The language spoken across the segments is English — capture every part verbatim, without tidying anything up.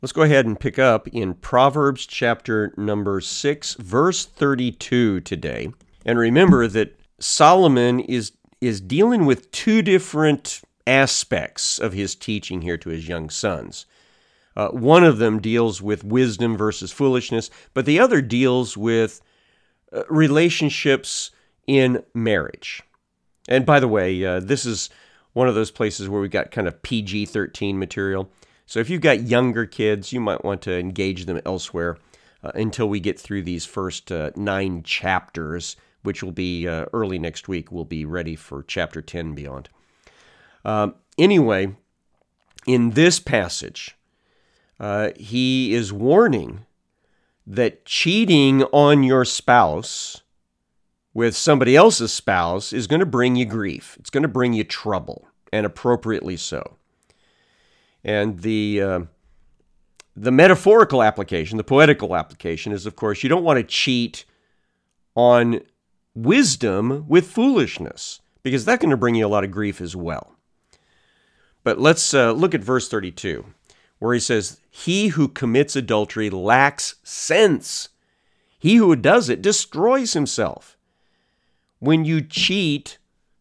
Let's go ahead and pick up in Proverbs chapter number six, verse thirty-two today. And remember that Solomon is, is dealing with two different aspects of his teaching here to his young sons. Uh, one of them deals with wisdom versus foolishness, but the other deals with uh, relationships in marriage. And by the way, uh, this is one of those places where we've got kind of P G thirteen material. So if you've got younger kids, you might want to engage them elsewhere uh, until we get through these first uh, nine chapters, which will be uh, early next week. We'll be ready for chapter ten and beyond. Um, anyway, in this passage, uh, he is warning that cheating on your spouse with somebody else's spouse is going to bring you grief. It's going to bring you trouble, and appropriately so. And the uh, the metaphorical application, the poetical application is, of course, you don't want to cheat on wisdom with foolishness, because that's going to bring you a lot of grief as well. But let's uh, look at verse thirty-two, where he says, "He who commits adultery lacks sense. He who does it destroys himself." When you cheat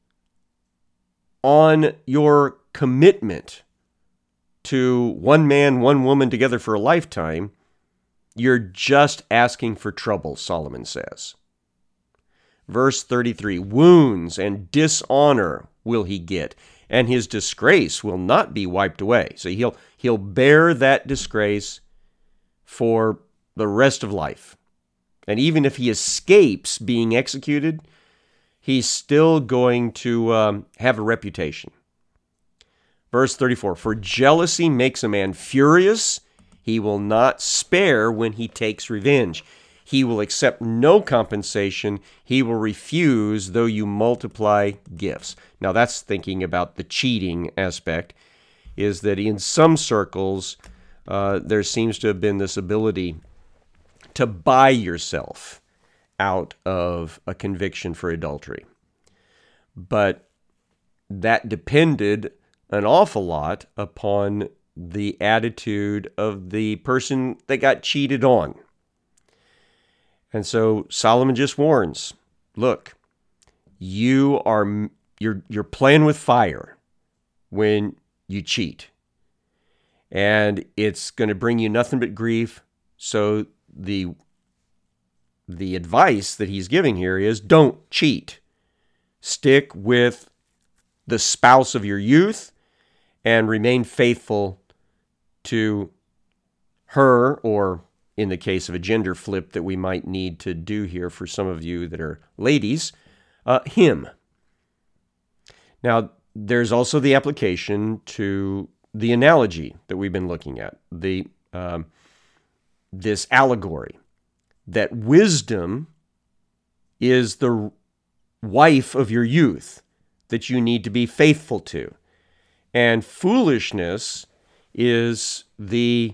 on your commitment to one man, one woman together for a lifetime, you're just asking for trouble, Solomon says. Verse thirty-three, "Wounds and dishonor will he get, and his disgrace will not be wiped away." So he'll he'll bear that disgrace for the rest of life. And even if he escapes being executed, he's still going to um, have a reputation. Verse thirty-four, "For jealousy makes a man furious. He will not spare when he takes revenge. He will accept no compensation. He will refuse though you multiply gifts." Now that's thinking about the cheating aspect, is that in some circles, uh, there seems to have been this ability to buy yourself out of a conviction for adultery. But that depended an awful lot upon the attitude of the person that got cheated on. And so Solomon just warns, look, you are you're you're playing with fire when you cheat. And it's going to bring you nothing but grief. So the the advice that he's giving here is don't cheat. Stick with the spouse of your youth and remain faithful to her, or in the case of a gender flip that we might need to do here for some of you that are ladies, uh, him. Now, there's also the application to the analogy that we've been looking at, the um, this allegory, that wisdom is the wife of your youth that you need to be faithful to. And foolishness is the,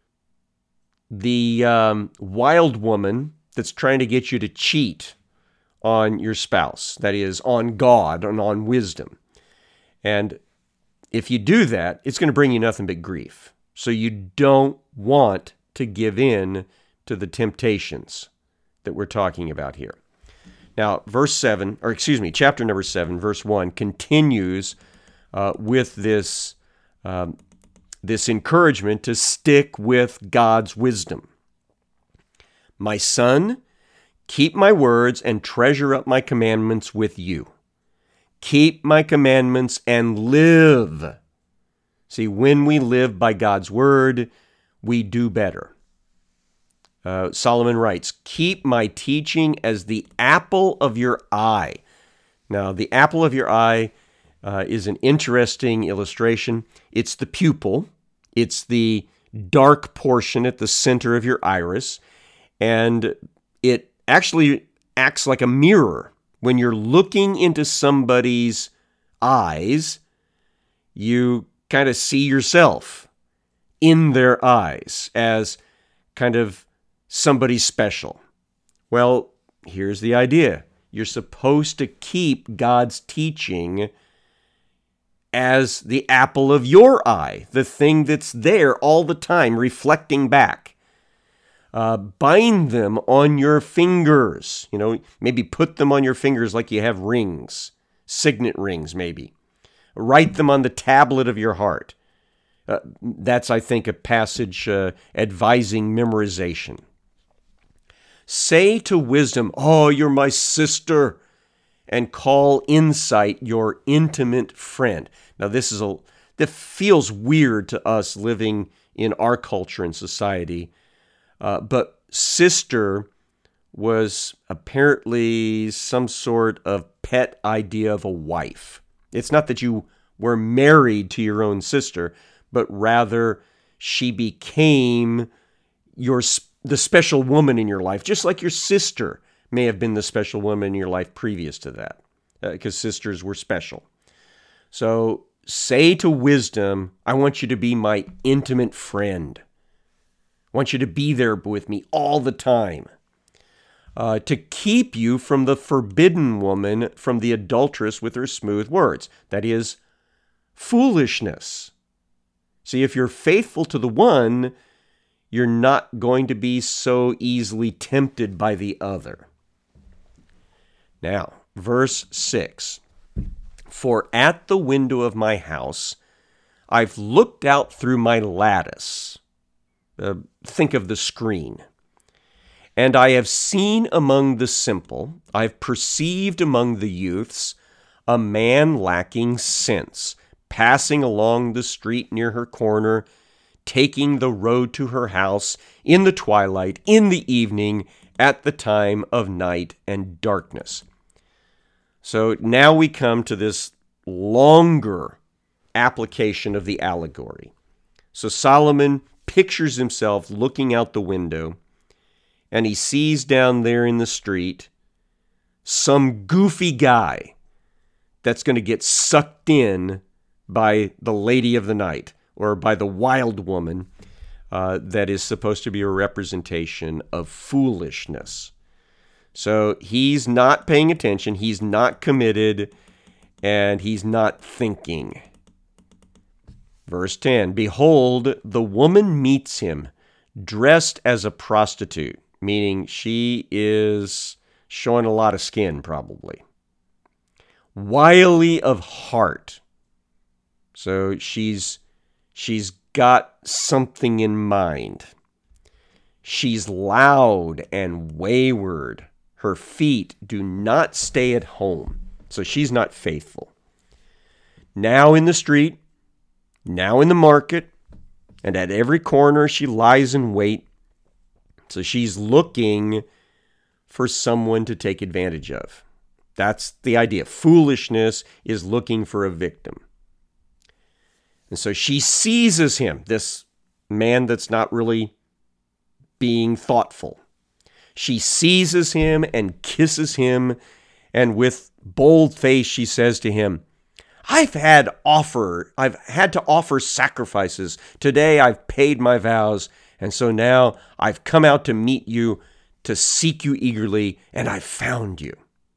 the um, wild woman that's trying to get you to cheat on your spouse, that is, on God and on wisdom. And if you do that, it's going to bring you nothing but grief. So you don't want to give in to the temptations that we're talking about here. Now, verse seven, or excuse me, chapter number seven, verse one, continues uh, with this, um, this encouragement to stick with God's wisdom. "My son, keep my words and treasure up my commandments with you. Keep my commandments and live." See, when we live by God's word, we do better. Uh, Solomon writes, "Keep my teaching as the apple of your eye." Now, the apple of your eye uh, is an interesting illustration. It's the pupil. It's the dark portion at the center of your iris. And it actually acts like a mirror. When you're looking into somebody's eyes, you kind of see yourself in their eyes as kind of somebody special. Well, here's the idea. You're supposed to keep God's teaching as the apple of your eye, the thing that's there all the time, reflecting back. Uh, bind them on your fingers. You know, maybe put them on your fingers like you have rings, signet rings maybe. Write them on the tablet of your heart. Uh, that's, I think, a passage uh, advising memorization. Say to wisdom, "Oh, you're my sister," and call insight your intimate friend. Now, this is a that feels weird to us living in our culture and society, uh, but sister was apparently some sort of pet idea of a wife. It's not that you were married to your own sister, but rather she became your the special woman in your life, just like your sister may have been the special woman in your life previous to that, because uh, sisters were special. So say to wisdom, "I want you to be my intimate friend. I want you to be there with me all the time, uh, to keep you from the forbidden woman, from the adulteress with her smooth words." That is foolishness. See, if you're faithful to the one, you're not going to be so easily tempted by the other. Now, verse six. "For at the window of my house, I've looked out through my lattice." Uh, think of the screen. "And I have seen among the simple, I've perceived among the youths, a man lacking sense, passing along the street near her corner, taking the road to her house in the twilight, in the evening, at the time of night and darkness." So now we come to this longer application of the allegory. So Solomon pictures himself looking out the window, and he sees down there in the street some goofy guy that's going to get sucked in by the lady of the night, or by the wild woman uh, that is supposed to be a representation of foolishness. So he's not paying attention, he's not committed, and he's not thinking. Verse ten, "Behold, the woman meets him, dressed as a prostitute," meaning she is showing a lot of skin, probably. "Wily of heart." So she's she's got something in mind. "She's loud and wayward. Her feet do not stay at home." So she's not faithful. "Now in the street, now in the market, and at every corner she lies in wait." So she's looking for someone to take advantage of. That's the idea. Foolishness is looking for a victim. And so she seizes him, this man that's not really being thoughtful. She seizes him and kisses him, and with bold face she says to him, I've had offer, I've had to offer sacrifices. Today I've paid my vows, and so now I've come out to meet you, to seek you eagerly, and I've found you.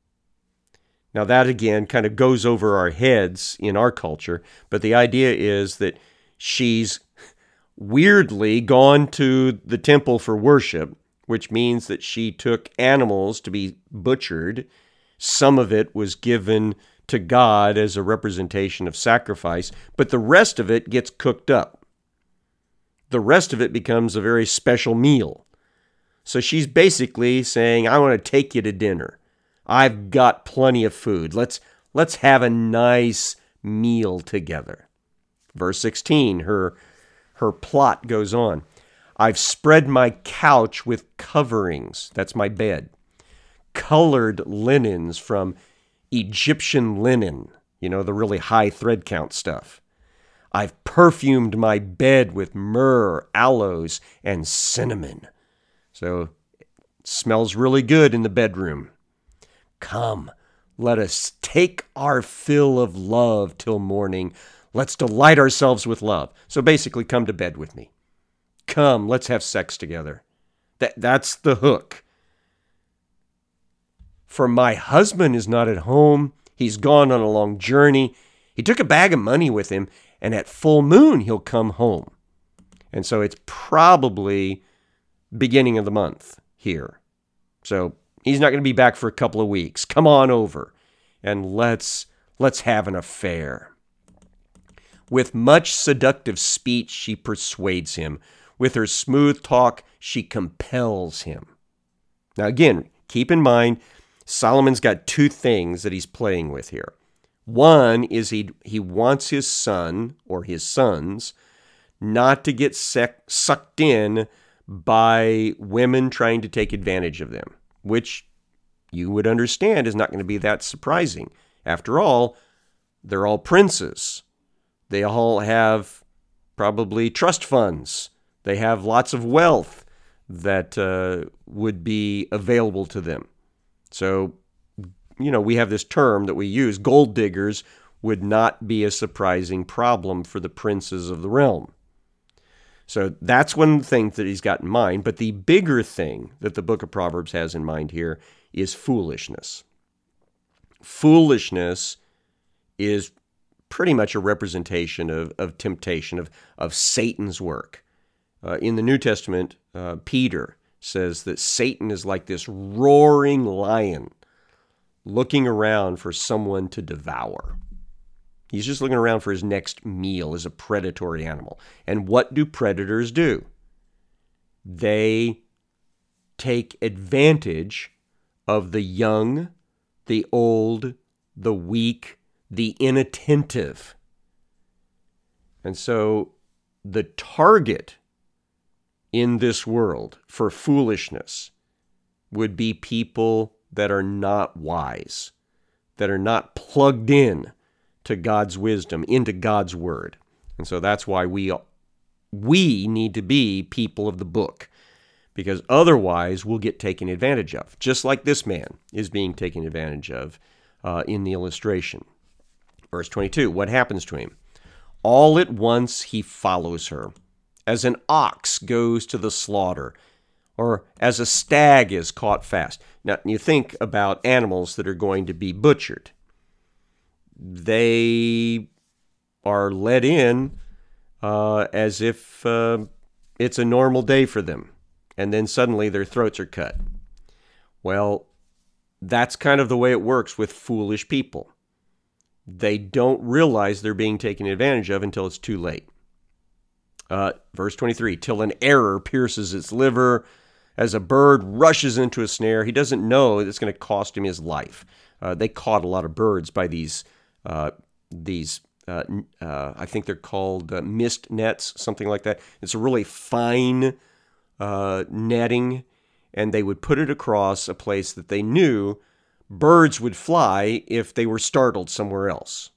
Now that again kind of goes over our heads in our culture, but the idea is that she's weirdly gone to the temple for worship, which means that she took animals to be butchered. Some of it was given to God as a representation of sacrifice, but the rest of it gets cooked up. The rest of it becomes a very special meal. So she's basically saying, I want to take you to dinner. I've got plenty of food. Let's let's have a nice meal together. Verse sixteen, her her plot goes on. I've spread my couch with coverings. That's my bed. Colored linens from Egyptian linen, you know, the really high thread count stuff. I've perfumed my bed with myrrh, aloes, and cinnamon. So it smells really good in the bedroom. Come, let us take our fill of love till morning. Let's delight ourselves with love. So basically, come to bed with me. Come, let's have sex together. That, that's the hook. For my husband is not at home. He's gone on a long journey. He took a bag of money with him, and at full moon he'll come home. And so it's probably beginning of the month here. So he's not going to be back for a couple of weeks. Come on over, and let's let's have an affair. With much seductive speech, she persuades him. With her smooth talk, she compels him. Now again, keep in mind, Solomon's got two things that he's playing with here. One is he he wants his son, or his sons, not to get sec- sucked in by women trying to take advantage of them, which you would understand is not going to be that surprising. After all, they're all princes. They all have probably trust funds. They have lots of wealth that uh, would be available to them. So, you know, we have this term that we use, gold diggers would not be a surprising problem for the princes of the realm. So that's one thing that he's got in mind. But the bigger thing that the book of Proverbs has in mind here is foolishness. Foolishness is pretty much a representation of, of temptation, of, of Satan's work. Uh, in the New Testament, uh, Peter says that Satan is like this roaring lion looking around for someone to devour. He's just looking around for his next meal as a predatory animal. And what do predators do? They take advantage of the young, the old, the weak, the inattentive. And so the target in this world for foolishness would be people that are not wise, that are not plugged in to God's wisdom, into God's word. And so that's why we we need to be people of the book, because otherwise we'll get taken advantage of, just like this man is being taken advantage of uh, in the illustration. Verse twenty-two, what happens to him? All at once he follows her, as an ox goes to the slaughter, or as a stag is caught fast. Now, you think about animals that are going to be butchered. They are led in uh, as if uh, it's a normal day for them, and then suddenly their throats are cut. Well, that's kind of the way it works with foolish people. They don't realize they're being taken advantage of until it's too late. Uh, verse twenty-three, till an arrow pierces its liver, as a bird rushes into a snare. He doesn't know it's going to cost him his life. Uh, they caught a lot of birds by these, uh, these uh, uh, I think they're called uh, mist nets, something like that. It's a really fine uh, netting, and they would put it across a place that they knew birds would fly if they were startled somewhere else.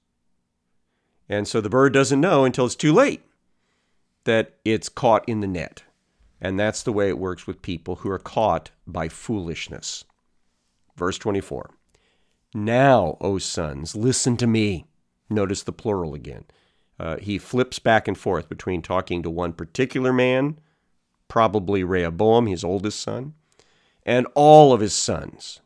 And so the bird doesn't know until it's too late that it's caught in the net. And that's the way it works with people who are caught by foolishness. Verse twenty-four. Now, O sons, listen to me. Notice the plural again. Uh, he flips back and forth between talking to one particular man, probably Rehoboam, his oldest son, and all of his sons.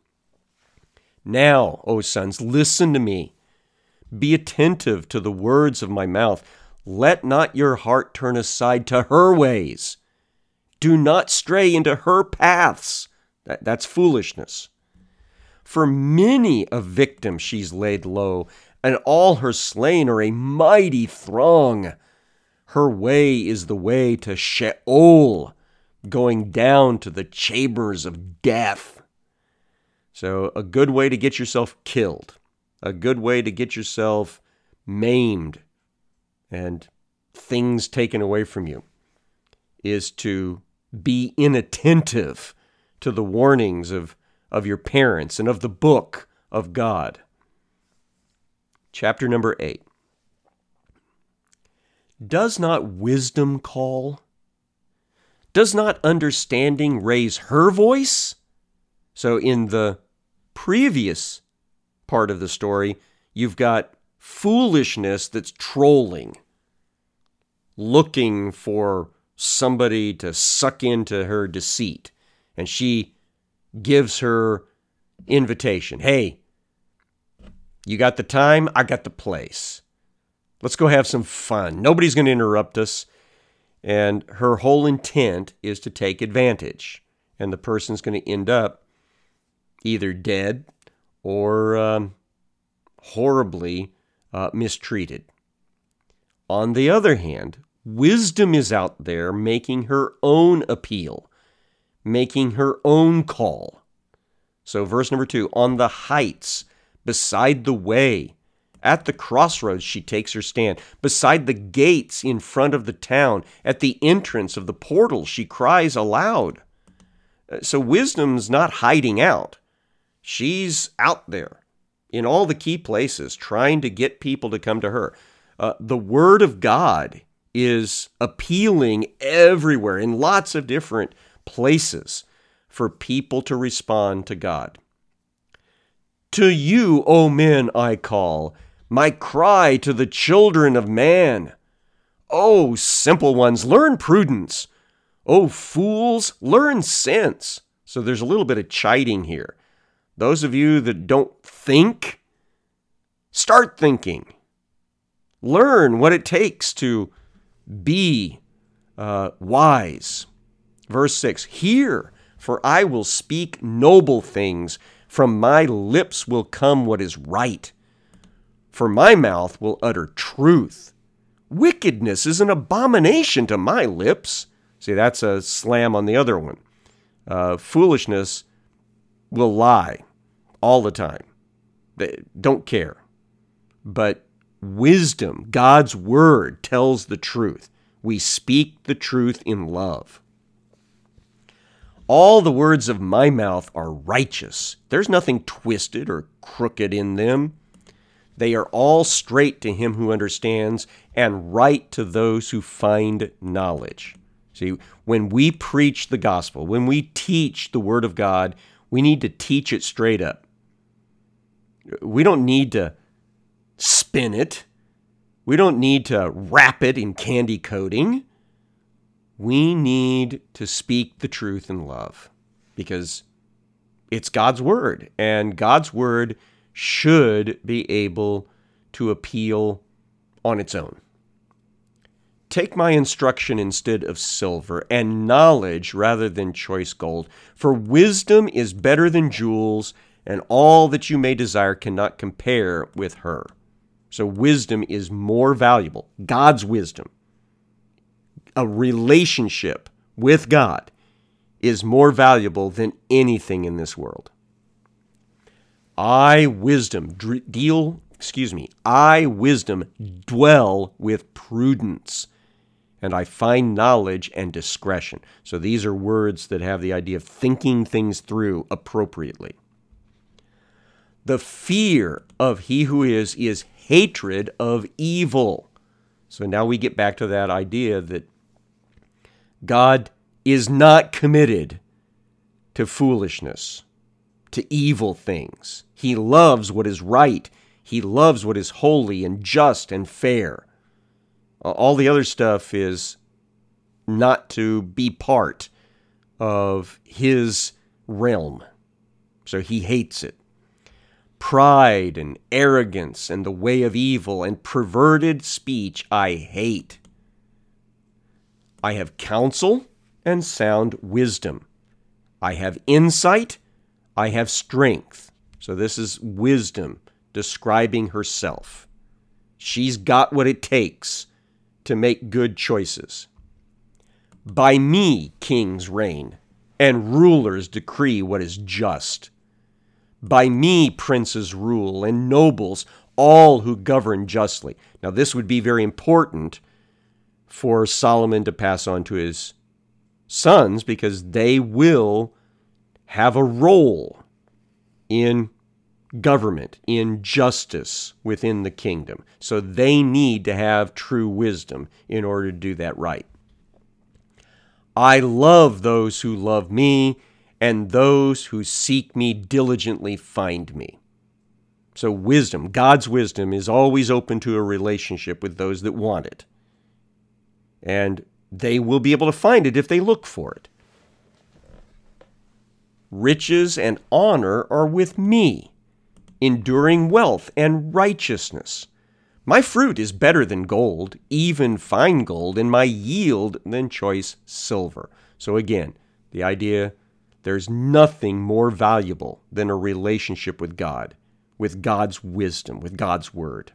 Now, O sons, listen to me. Be attentive to the words of my mouth. Let not your heart turn aside to her ways. Do not stray into her paths. That, that's foolishness. For many a victim she's laid low, and all her slain are a mighty throng. Her way is the way to Sheol, going down to the chambers of death. So a good way to get yourself killed, a good way to get yourself maimed and things taken away from you, is to be inattentive to the warnings of, of your parents and of the book of God. Chapter number eight. Does not wisdom call? Does not understanding raise her voice? So in the previous part of the story, you've got foolishness that's trolling, looking for somebody to suck into her deceit. And she gives her invitation. Hey, you got the time? I got the place. Let's go have some fun. Nobody's going to interrupt us. And her whole intent is to take advantage. And the person's going to end up either dead or um, horribly uh, mistreated. On the other hand, wisdom is out there making her own appeal, making her own call. So verse number two, on the heights, beside the way, at the crossroads she takes her stand. Beside the gates in front of the town, at the entrance of the portal, she cries aloud. So wisdom's not hiding out. She's out there in all the key places trying to get people to come to her. Uh, the Word of God is appealing everywhere in lots of different places for people to respond to God. To you, O men, I call, my cry to the children of man. O simple ones, learn prudence. O fools, learn sense. So there's a little bit of chiding here. Those of you that don't think, start thinking. Learn what it takes to be uh, wise. Verse six, hear, for I will speak noble things. From my lips will come what is right. For my mouth will utter truth. Wickedness is an abomination to my lips. See, that's a slam on the other one. Uh, foolishness will lie all the time. They don't care. But wisdom, God's word, tells the truth. We speak the truth in love. All the words of my mouth are righteous. There's nothing twisted or crooked in them. They are all straight to him who understands and right to those who find knowledge. See, when we preach the gospel, when we teach the word of God, we need to teach it straight up. We don't need to spin it. We don't need to wrap it in candy coating. We need to speak the truth in love because it's God's word, and God's word should be able to appeal on its own. Take my instruction instead of silver, and knowledge rather than choice gold. For wisdom is better than jewels, and all that you may desire cannot compare with her. So wisdom is more valuable. God's wisdom, a relationship with God, is more valuable than anything in this world. I, wisdom, deal, excuse me, I, wisdom, dwell with prudence, and I find knowledge and discretion. So these are words that have the idea of thinking things through appropriately. The fear of he who is, is hatred of evil. So now we get back to that idea that God is not committed to foolishness, to evil things. He loves what is right. He loves what is holy and just and fair. All the other stuff is not to be part of his realm. So he hates it. Pride and arrogance and the way of evil and perverted speech I hate. I have counsel and sound wisdom. I have insight. I have strength. So this is wisdom describing herself. She's got what it takes to make good choices. By me kings reign, and rulers decree what is just. By me princes rule, and nobles, all who govern justly. Now this would be very important for Solomon to pass on to his sons, because they will have a role in government, in justice within the kingdom. So they need to have true wisdom in order to do that right. I love those who love me, and those who seek me diligently find me. So wisdom, God's wisdom, is always open to a relationship with those that want it. And they will be able to find it if they look for it. Riches and honor are with me, enduring wealth and righteousness. My fruit is better than gold, even fine gold, and my yield than choice silver. So again, the idea, there's nothing more valuable than a relationship with God, with God's wisdom, with God's word.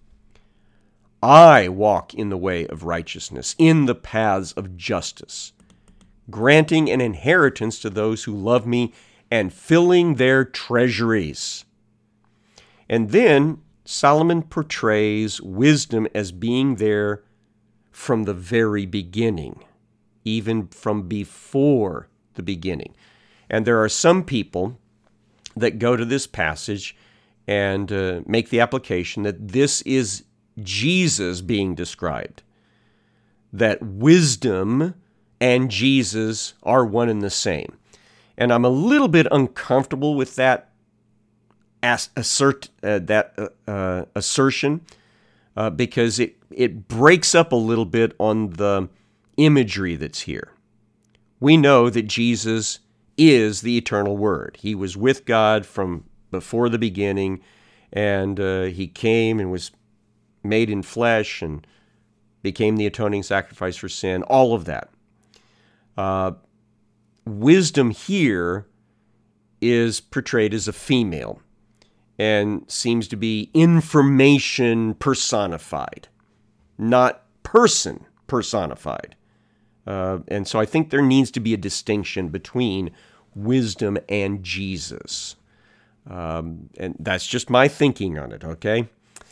I walk in the way of righteousness, in the paths of justice, granting an inheritance to those who love me and filling their treasuries. And then Solomon portrays wisdom as being there from the very beginning, even from before the beginning. And there are some people that go to this passage and uh, make the application that this is Jesus being described, that wisdom and Jesus are one and the same. And I'm a little bit uncomfortable with that As assert uh, that uh, uh, assertion uh, because it, it breaks up a little bit on the imagery that's here. We know that Jesus is the eternal Word. He was with God from before the beginning, and uh, he came and was made in flesh and became the atoning sacrifice for sin, all of that. Uh, wisdom here is portrayed as a female and seems to be information personified, not person personified. Uh, and so I think there needs to be a distinction between wisdom and Jesus. Um, and that's just my thinking on it, okay?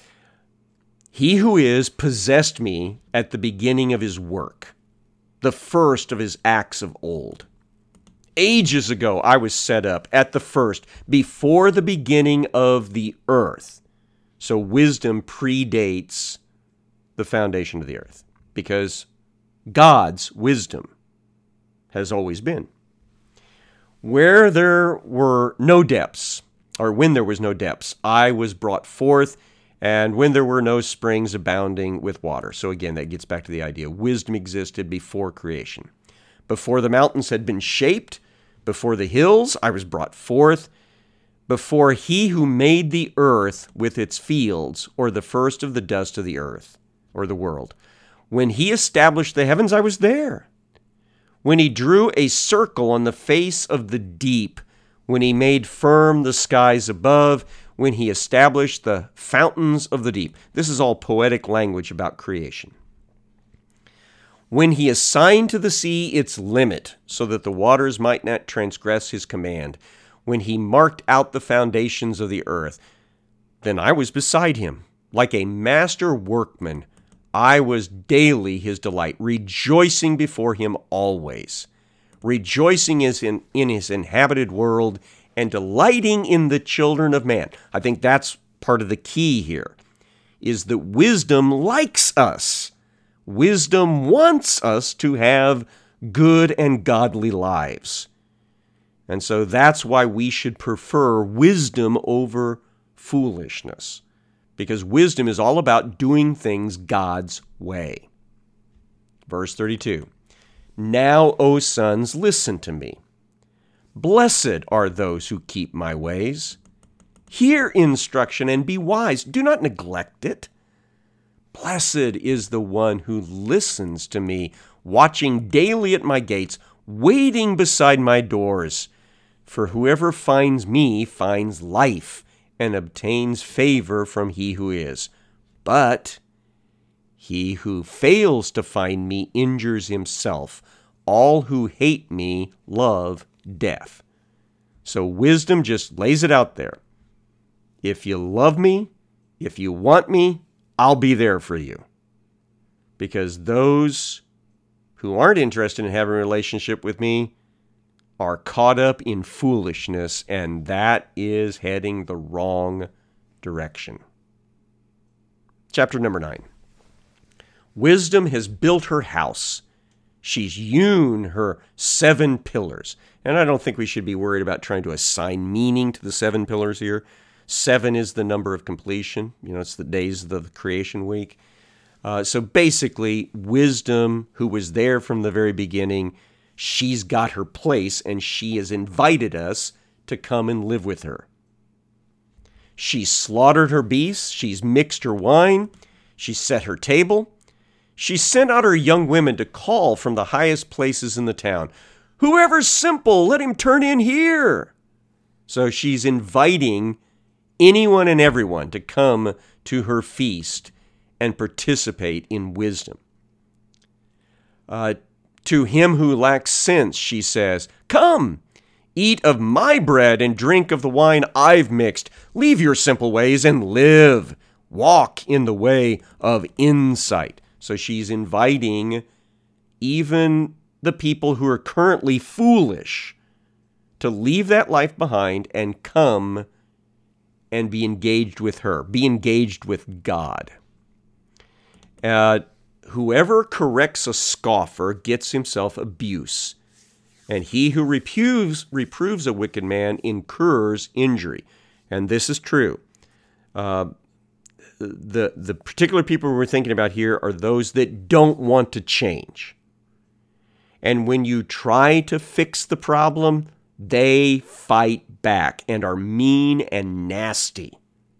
He who is possessed me at the beginning of his work, the first of his acts of old. Ages ago I was set up at the first, before the beginning of the earth. So wisdom predates the foundation of the earth, because God's wisdom has always been. Where there were no depths, or when there was no depths, I was brought forth, and when there were no springs abounding with water. So again, that gets back to the idea. Wisdom existed before creation. Before the mountains had been shaped, before the hills, I was brought forth. Before he who made the earth with its fields, or the first of the dust of the earth, or the world. When he established the heavens, I was there. When he drew a circle on the face of the deep, when he made firm the skies above, when he established the fountains of the deep. This is all poetic language about creation. When he assigned to the sea its limit, so that the waters might not transgress his command, when he marked out the foundations of the earth, then I was beside him, like a master workman. I was daily his delight, rejoicing before him always, rejoicing in, in his inhabited world, and delighting in the children of man. I think that's part of the key here, is that wisdom likes us. Wisdom wants us to have good and godly lives. And so that's why we should prefer wisdom over foolishness, because wisdom is all about doing things God's way. Verse thirty-two, now, O sons, listen to me. Blessed are those who keep my ways. Hear instruction and be wise. Do not neglect it. Blessed is the one who listens to me, watching daily at my gates, waiting beside my doors. For whoever finds me finds life and obtains favor from he who is. But he who fails to find me injures himself. All who hate me love death. So wisdom just lays it out there. If you love me, if you want me, I'll be there for you. Because those who aren't interested in having a relationship with me are caught up in foolishness, and that is heading the wrong direction. Chapter number nine. Wisdom has built her house. She's hewn her seven pillars. And I don't think we should be worried about trying to assign meaning to the seven pillars here. Seven is the number of completion. You know, it's the days of the creation week. Uh, so basically, wisdom, who was there from the very beginning, she's got her place, and she has invited us to come and live with her. She's slaughtered her beasts. She's mixed her wine. She's set her table. She sent out her young women to call from the highest places in the town. Whoever's simple, let him turn in here. So she's inviting anyone and everyone to come to her feast and participate in wisdom. Uh, to him who lacks sense, she says, come, eat of my bread and drink of the wine I've mixed. Leave your simple ways and live. Walk in the way of insight. So she's inviting even the people who are currently foolish to leave that life behind and come and be engaged with her, be engaged with God. Uh, whoever corrects a scoffer gets himself abuse, and he who reproves, reproves a wicked man incurs injury. And this is true. Uh, the, the particular people we're thinking about here are those that don't want to change. And when you try to fix the problem, they fight back and are mean and nasty.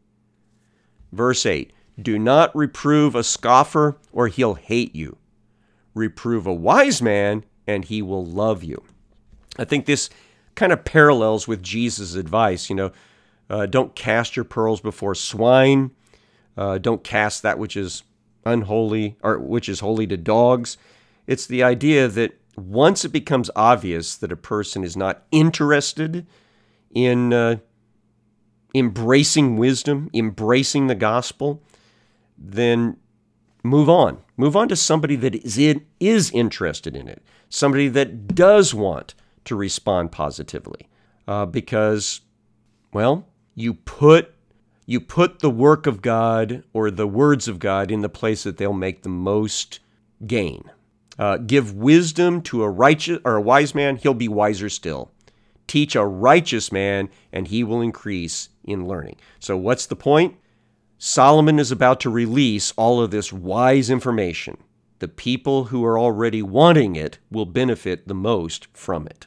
Verse eight, do not reprove a scoffer or he'll hate you. Reprove a wise man and he will love you. I think this kind of parallels with Jesus' advice. You know, uh, don't cast your pearls before swine. Uh, don't cast that which is unholy or which is holy to dogs. It's the idea that once it becomes obvious that a person is not interested in uh, embracing wisdom, embracing the gospel, then move on. Move on to somebody that is, in, is interested in it, somebody that does want to respond positively. Uh, because, well, you put you put the work of God or the words of God in the place that they'll make the most gain. Uh, give wisdom to a righteous or a wise man, he'll be wiser still. Teach a righteous man, and he will increase in learning. So what's the point? Solomon is about to release all of this wise information. The people who are already wanting it will benefit the most from it.